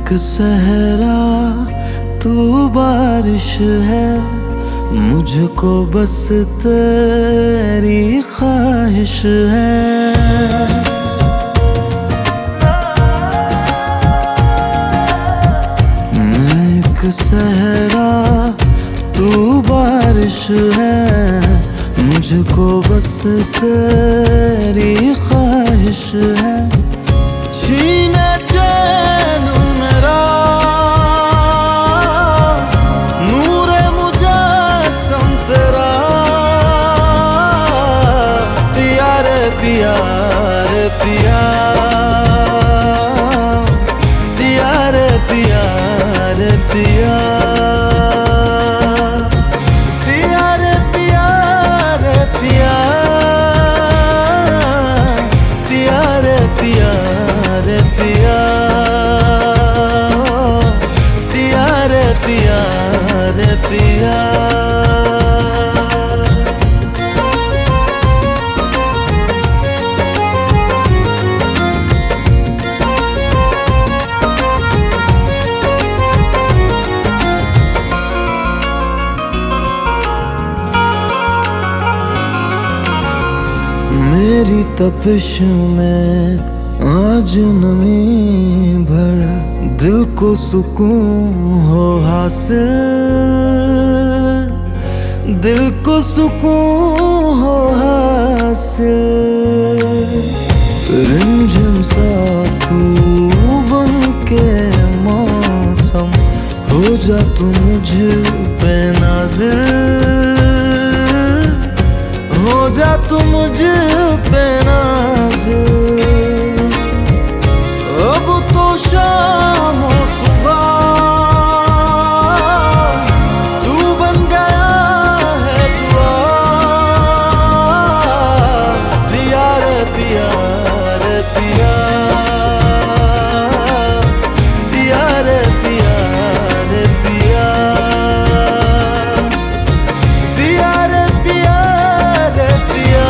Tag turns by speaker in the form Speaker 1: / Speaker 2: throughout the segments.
Speaker 1: एक सहरा तू बारिश है, मुझको बस तेरी ख्वाहिश है। मैं एक सहरा तू बारिश है, मुझको बस तेरी ख्वाहिश है। छीने चैन मेरा नूरे मुजस्सम तेरा, पिया रे पिया रे पिया, पिया रे पिया रे पिया, मेरी तपिश में आज नमी भर, दिल को सुकून हो हासिल, दिल को सुकून हो हासिल। रिमझिम सा तू बन के मौसम, हो जा तू मुझ पे नाज़िल, हो जा तू मुझ पे नाज़िल। अब तो शाम हो सुबह, तू बन गया है दुआ, पिया रे पिया रे पिया, पिया रे पिया रे पिया, पिया रे पिया रे पिया,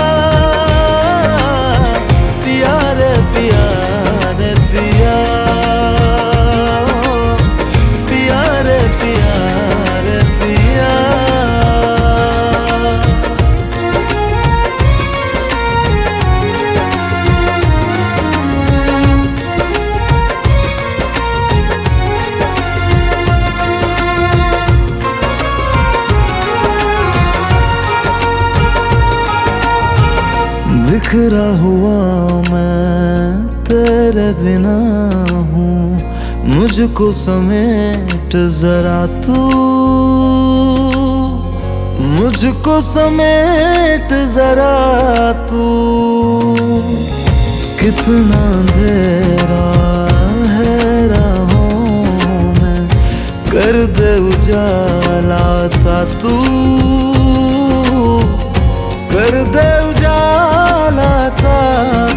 Speaker 1: पिया रे पिया रे पिया, पिया रे पिया रे पिया। बिखरा हुआ मैं तेरे बिना हूँ, मुझको समेट जरा तू, मुझको समेट जरा तू। कितना अंधेरा है राहों में, कर दे उजाला था तू, कर दे उजाला था